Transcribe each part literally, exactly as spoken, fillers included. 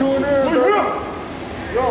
tune in, baby. Yo.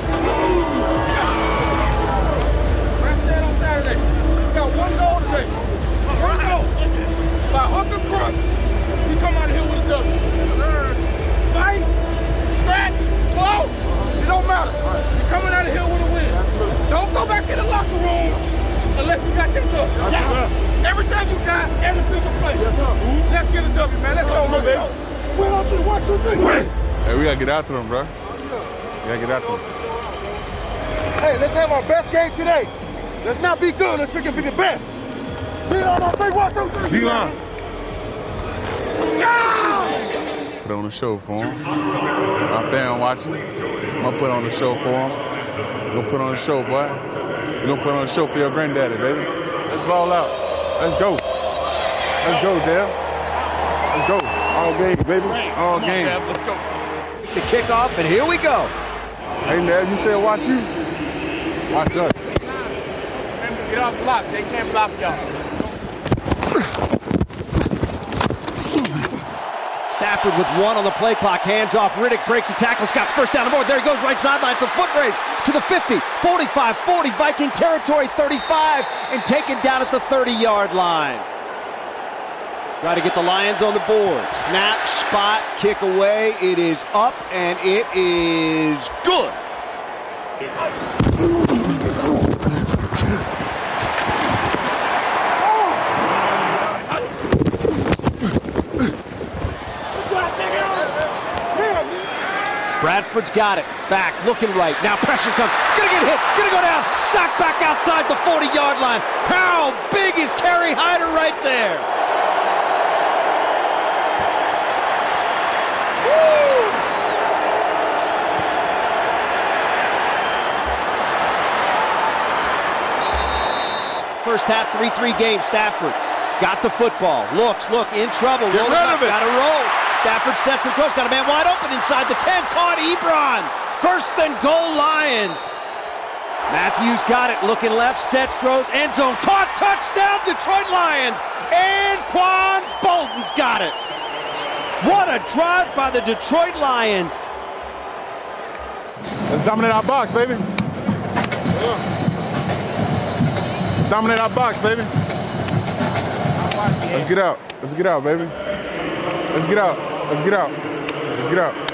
Let's stand on Saturday. We got one goal today. One goal. By hook or crook, we come out of here with a W. Fight, scratch, claw, it don't matter. We're coming out of here with a win. Don't go back in the locker room unless we got that W. Yeah. Everything you got, every single play. Yes, sir. Let's get a W, man. Let's go, man. Win on three, one, two, three. Win. Hey, we gotta get after them, bro. We gotta get after them. Hey, let's have our best game today. Let's not be good. Let's freaking be the best. D-line on three, one, two, three. D-line. Put on the show for him. My fan watching. I'm gonna put on the show for him. We're gonna put on the show, boy. We're gonna put on the show for your granddaddy, baby. Let's roll out. Let's go. Let's go, Dale. Let's go. All game, baby. All game. Let's go. The kickoff, and here we go. Hey, Ned, you said watch you? Watch us. Remember, get off block. They can't block y'all. Stafford with one on the play clock. Hands off. Riddick breaks the tackle. Got first down the board. There he goes. Right sideline. It's a foot race to the fifty, forty-five, forty. Viking territory, thirty-five. And taken down at the thirty-yard line. Try to get the Lions on the board. Snap, spot, kick away. It is up, and it is good. Bradford's got it. Back, looking right. Now pressure comes. Gonna get hit. Gonna go down. Sacked back outside the forty-yard line. How big is Kerry Hyder right there? Woo! First half, three three game. Stafford got the football. Looks, look, in trouble. Get rid of it. Got to roll. Stafford sets and throws. Got a man wide open inside the ten. Caught Ebron. First and goal, Lions. Matthews got it. Looking left. Sets, throws. End zone. Caught. Touchdown, Detroit Lions. And Quan Bolden's got it. What a drive by the Detroit Lions. Let's dominate our box, baby. Dominate our box, baby. Let's get out. Let's get out, baby. Let's get out. Let's get out. Let's get out.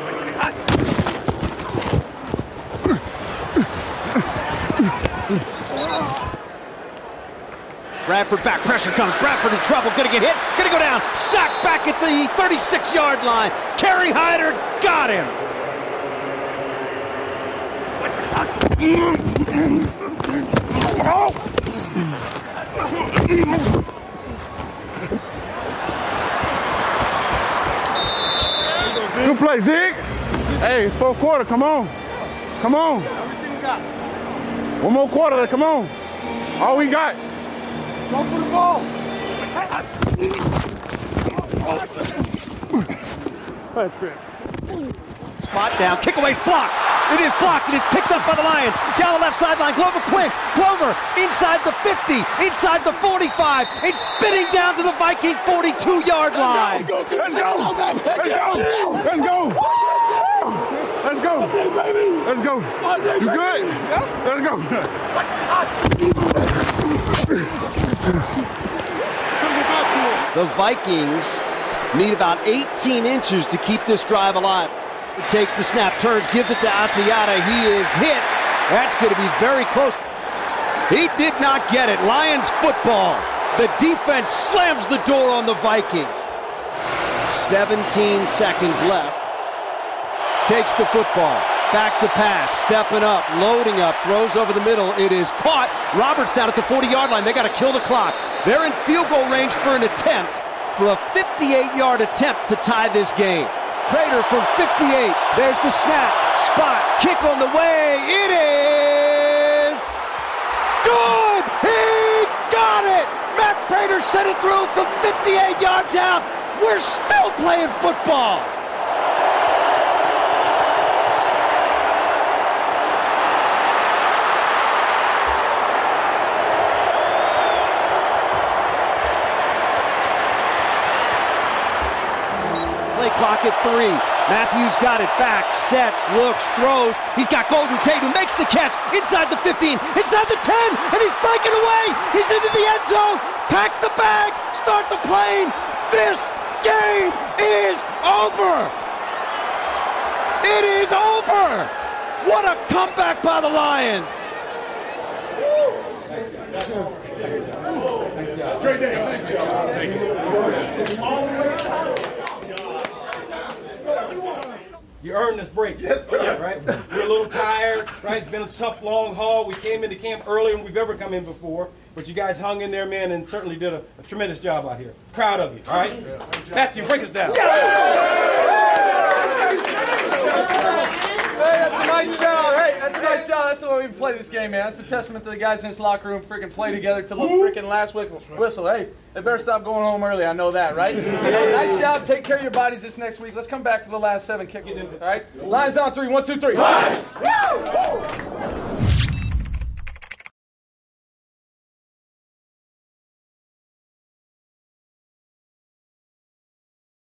Bradford back. Pressure comes. Bradford in trouble. Gonna get hit. Gonna go down. Sacked back at the thirty-six-yard line. Kerry Hyder got him. Good play, Zig. Hey, it's fourth quarter. Come on. Come on. One more quarter. Come on. All we got. Go for the ball. Spot down. Kick away. Blocked. It is blocked. It is picked up by the Lions. Down the left sideline. Glover Quinn. Glover inside the fifty. Inside the forty-five. It's spinning down to the Viking forty-two-yard line. Let's go. Let's go. Let's go. Let's go. Let's go. You good? Let's go. The Vikings need about eighteen inches to keep this drive alive. It takes the snap, turns, gives it to Asiata. He is hit. That's going to be very close. He did not get it. Lions football. The defense slams the door on the Vikings. seventeen seconds left. Takes the football. Back to pass. Stepping up. Loading up. Throws over the middle. It is caught. Roberts down at the forty-yard line. They got to kill the clock. They're in field goal range for an attempt, for a fifty-eight-yard attempt to tie this game. Prater from fifty-eight. There's the snap. Spot. Kick on the way. It is good. He got it. Matt Prater sent it through from fifty-eight yards out. We're still playing football. Play clock at three. Matthews got it back, sets, looks, throws. He's got Golden Tate who makes the catch inside the fifteen, inside the ten, and he's breaking away. He's into the end zone. Pack the bags, start the plane. This game is over. It is over. What a comeback by the Lions. Great day. Thank You earned this break. Yes, sir. Right? We're a little tired, right? It's been a tough, long haul. We came into camp earlier than we've ever come in before, but you guys hung in there, man, and certainly did a, a tremendous job out here. Proud of you, all right? Matthew, break us down. Hey, that's a nice job. Hey, that's a nice job. That's the way we play this game, man. That's a testament to the guys in this locker room freaking play together to the freaking last whistle. Hey, they better stop going home early. I know that, right? Hey, nice job. Take care of your bodies this next week. Let's come back for the last seven. Kick it in. All right? Lions on three. One, two, three. Lions!